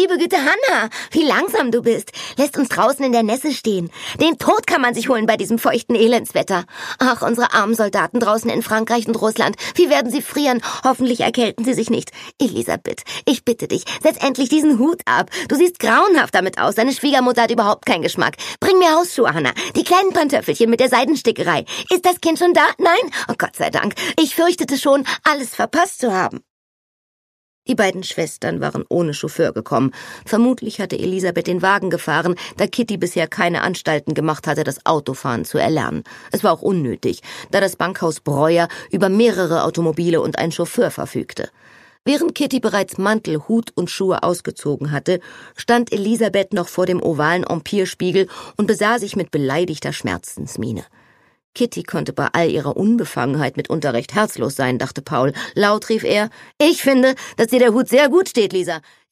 Liebe Güte, Hannah, wie langsam du bist. Lässt uns draußen in der Nässe stehen. Den Tod kann man sich holen bei diesem feuchten Elendswetter. Ach, unsere armen Soldaten draußen in Frankreich und Russland. Wie werden sie frieren? Hoffentlich erkälten sie sich nicht. Elisabeth, ich bitte dich, setz endlich diesen Hut ab. Du siehst grauenhaft damit aus. Deine Schwiegermutter hat überhaupt keinen Geschmack. Bring mir Hausschuhe, Hannah. Die kleinen Pantöffelchen mit der Seidenstickerei. Ist das Kind schon da? Nein? Oh Gott sei Dank. Ich fürchtete schon, alles verpasst zu haben. Die beiden Schwestern waren ohne Chauffeur gekommen. Vermutlich hatte Elisabeth den Wagen gefahren, da Kitty bisher keine Anstalten gemacht hatte, das Autofahren zu erlernen. Es war auch unnötig, da das Bankhaus Breuer über mehrere Automobile und einen Chauffeur verfügte. Während Kitty bereits Mantel, Hut und Schuhe ausgezogen hatte, stand Elisabeth noch vor dem ovalen Empire-Spiegel und besah sich mit beleidigter Schmerzensmiene. Kitty konnte bei all ihrer Unbefangenheit mitunter recht herzlos sein, dachte Paul. Laut rief er: »Ich finde, dass dir der Hut sehr gut steht, Lisa.